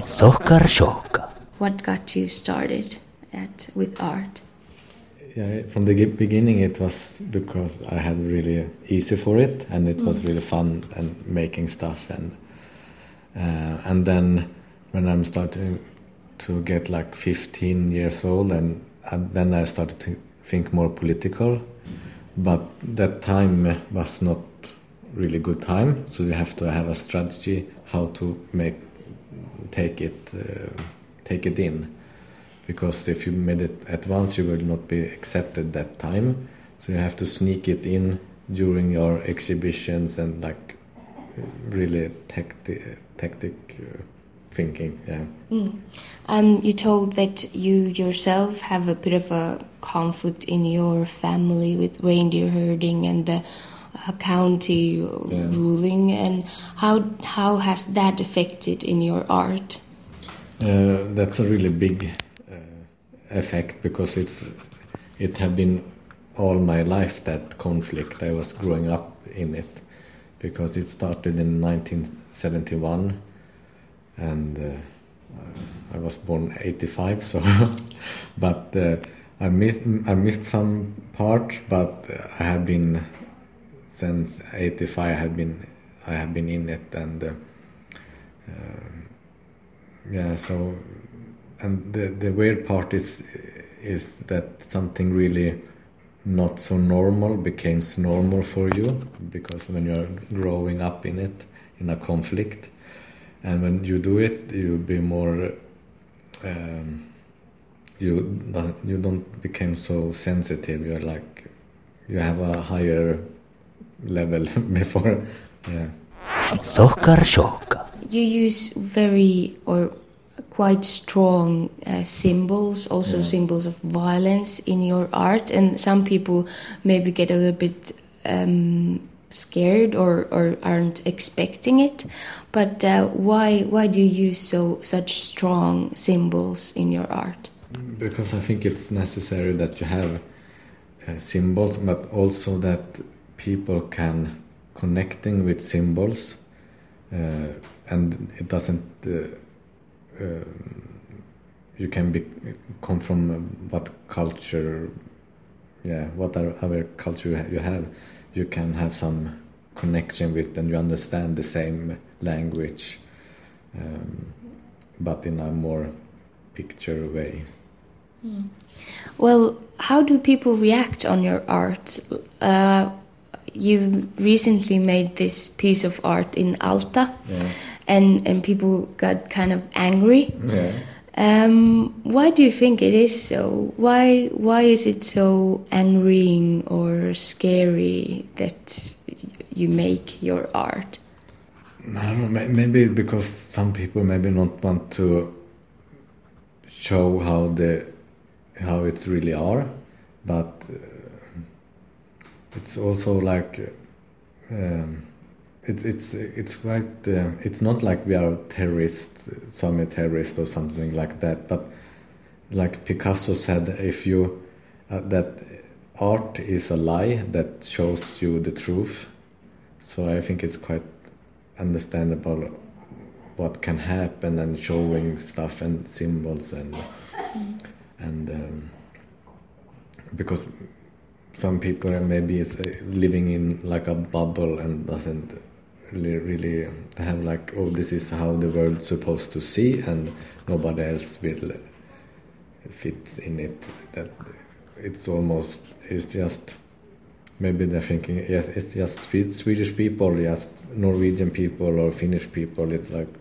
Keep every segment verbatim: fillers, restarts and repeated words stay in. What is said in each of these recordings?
Sohkar What got you started at with art? Yeah, from the beginning it was because I had really easy for it, and it mm. was really fun and making stuff, and uh, and then when I'm starting to get like fifteen years old, and, and then I started to think more political, but that time was not really good time, so you have to have a strategy how to make take it uh, take it in. Because if you made it at once, you will not be accepted that time. So you have to sneak it in during your exhibitions and like really tacti- tactic uh, thinking. Yeah. Mm. And you told that you yourself have a bit of a conflict in your family with reindeer herding and the uh, county yeah. ruling. And how how has that affected in your art? Uh, that's a really big effect, because it's it have been all my life, that conflict. I was growing up in it, because it started in nineteen seventy-one, and uh, I was born eighty-five, so but uh, I missed I missed some part, but I have been since eighty-five. I have been I have been in it, and uh, uh, yeah, so. And the, the weird part is is that something really not so normal becomes normal for you, because when you're growing up in it, in a conflict, and when you do it, you be more um, you you don't become so sensitive. You're like you have a higher level before. Yeah. Sohkar Shohka. You use very or quite strong uh, symbols, also yeah. symbols of violence in your art, and some people maybe get a little bit um, scared or, or aren't expecting it. But uh, why why do you use so such strong symbols in your art? Because I think it's necessary that you have uh, symbols, but also that people can connecting with symbols, uh, and it doesn't. Uh, Uh, you can be come from what culture, yeah, what other culture you have. You can have some connection with, and you understand the same language, um, but in a more picture way. Mm. Well, how do people react on your art? Uh, you recently made this piece of art in Alta. Yeah. And, and people got kind of angry. Yeah. Um, why do you think it is so? Why why is it so angering or scary that you make your art? I don't know, maybe because some people maybe not want to show how the how it's really are, but uh, it's also like. Um, It's it's it's quite. Uh, it's not like we are terrorists, some terrorists or something like that. But like Picasso said, if you uh, that art is a lie that shows you the truth. So I think it's quite understandable what can happen, and showing stuff and symbols and mm. and um, because some people maybe is living in like a bubble and doesn't. Really, really have like, oh, this is how the world's supposed to see, and nobody else will fit in it. That it's almost, it's just, maybe they're thinking, yes, it's just Swedish people, just Norwegian people or Finnish people. It's like,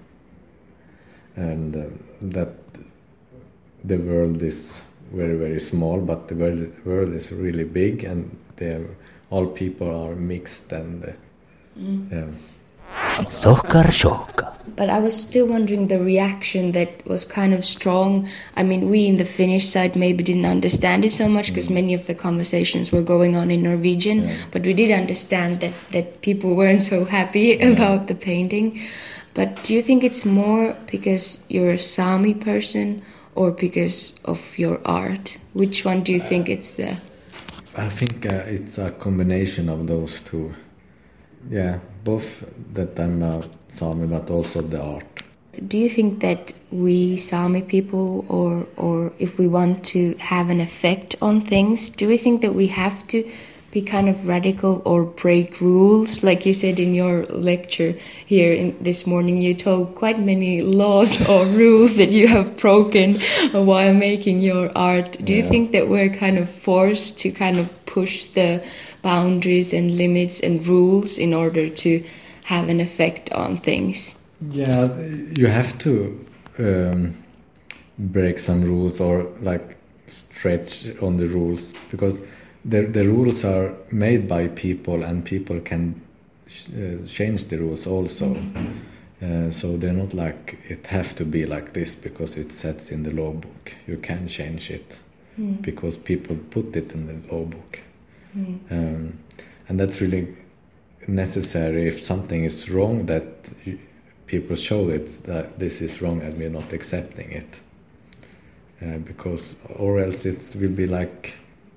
and uh, that the world is very, very small, but the world, world is really big, and all people are mixed, and uh, mm. yeah. Sohkar Shohka. But I was still wondering the reaction that was kind of strong. I mean, we in the Finnish side maybe didn't understand it so much because mm. many of the conversations were going on in Norwegian, yeah. but we did understand that, that people weren't so happy yeah. about the painting. But do you think it's more because you're a Sami person or because of your art? Which one do you think it's the... I think uh, it's a combination of those two. Yeah, both that I'm a Sami, but also the art. Do you think that we Sami people, or or if we want to have an effect on things, do we think that we have to be kind of radical or break rules? Like you said in your lecture here in, this morning, you told quite many laws or rules that you have broken while making your art. Do you Yeah. think that we're kind of forced to kind of push the boundaries and limits and rules in order to have an effect on things? Yeah, you have to um, break some rules or like stretch on the rules, because the the rules are made by people and people can sh- uh, change the rules also. Uh, so they're not like it have to be like this because it says in the law book. You can change it because people put it in the law book, um, and that's really necessary. If something is wrong, that you, people show it that this is wrong and we're not accepting it, uh, because or else it will be like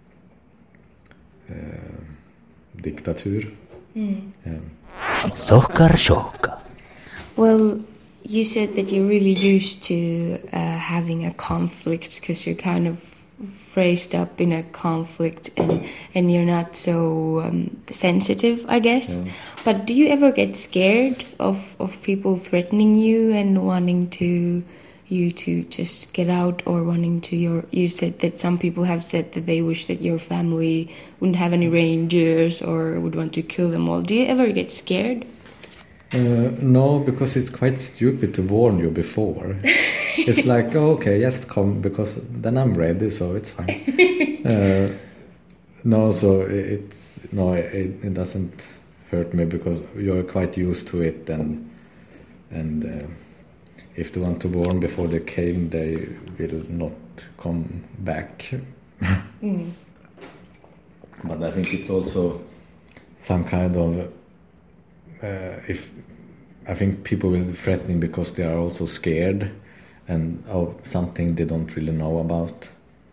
uh, diktatur. Um, Sockershoka. Well, you said that you're really used to uh, having a conflict because you're kind of raised up in a conflict and, and you're not so um, sensitive, I guess. Yeah. But do you ever get scared of, of people threatening you and wanting to you to just get out, or wanting to your... You said that some people have said that they wish that your family wouldn't have any reindeers or would want to kill them all. Do you ever get scared? Uh, no, because it's quite stupid to warn you before. It's like, oh, okay, just come, because then I'm ready, so it's fine. uh, no, so it's no, it, it doesn't hurt me because you're quite used to it, and and uh, if they want to warn before they came, they will not come back. Mm. But I think it's also some kind of uh, if I think people will be threatening because they are also scared and of something they don't really know about.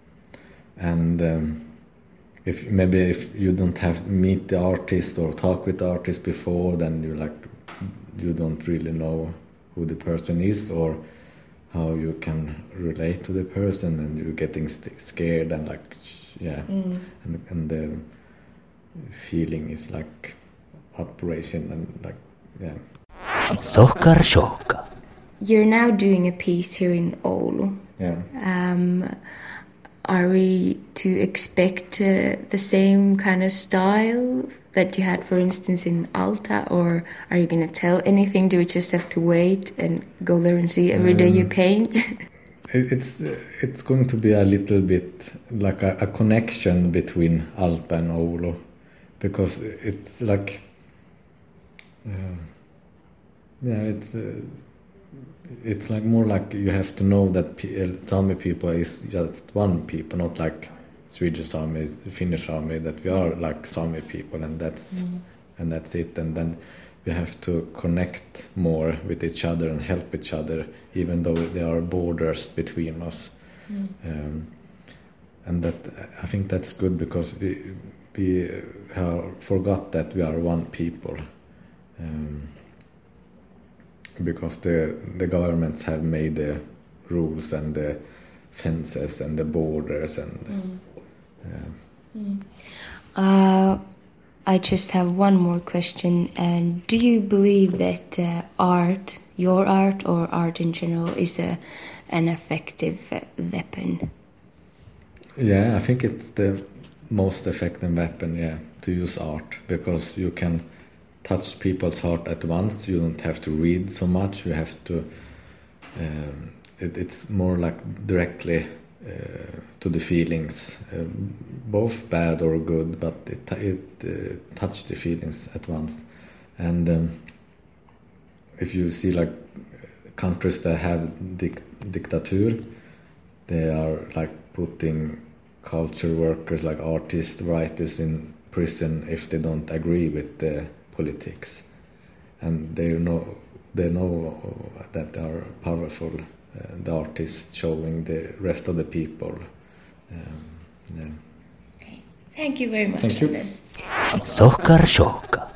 And um, if maybe if you don't have meet the artist or talk with the artist before, then you like you don't really know who the person is or how you can relate to the person, and you're getting st- scared and like yeah, Mm. and and the feeling is like operation and like yeah. Sockershoka. You're now doing a piece here in Oulu. Yeah. Um, are we to expect uh, the same kind of style that you had, for instance, in Alta, or are you going to tell anything? Do we just have to wait and go there and see every day you Um, paint? It- It's it's going to be a little bit like a, a connection between Alta and Oulu, because it's like uh, yeah, it's uh, it's like more like you have to know that P- Sami people is just one people, not like Swedish Sami, Finnish Sami, that we are like Sami people, and that's and that's it. And then we have to connect more with each other and help each other, even though there are borders between us. Um, and that I think that's good, because we we have forgot that we are one people. Um, because the the governments have made the rules and the fences and the borders and yeah. uh, I just have one more question. And do you believe that uh, art, your art or art in general, is a an effective uh, weapon? Yeah, I think it's the most effective weapon, yeah, to use art, because you can touch people's heart at once. You don't have to read so much. You have to. Um, it, it's more like directly uh, to the feelings, uh, both bad or good, but it it uh, touched the feelings at once. And um, if you see like countries that have dic- dictature, they are like putting culture workers like artists, writers in prison if they don't agree with the politics, and they know they know that they are powerful. Uh, the artists showing the rest of the people. Um, yeah. Okay. Thank you very much, Thank you. Anders. Sockershoka.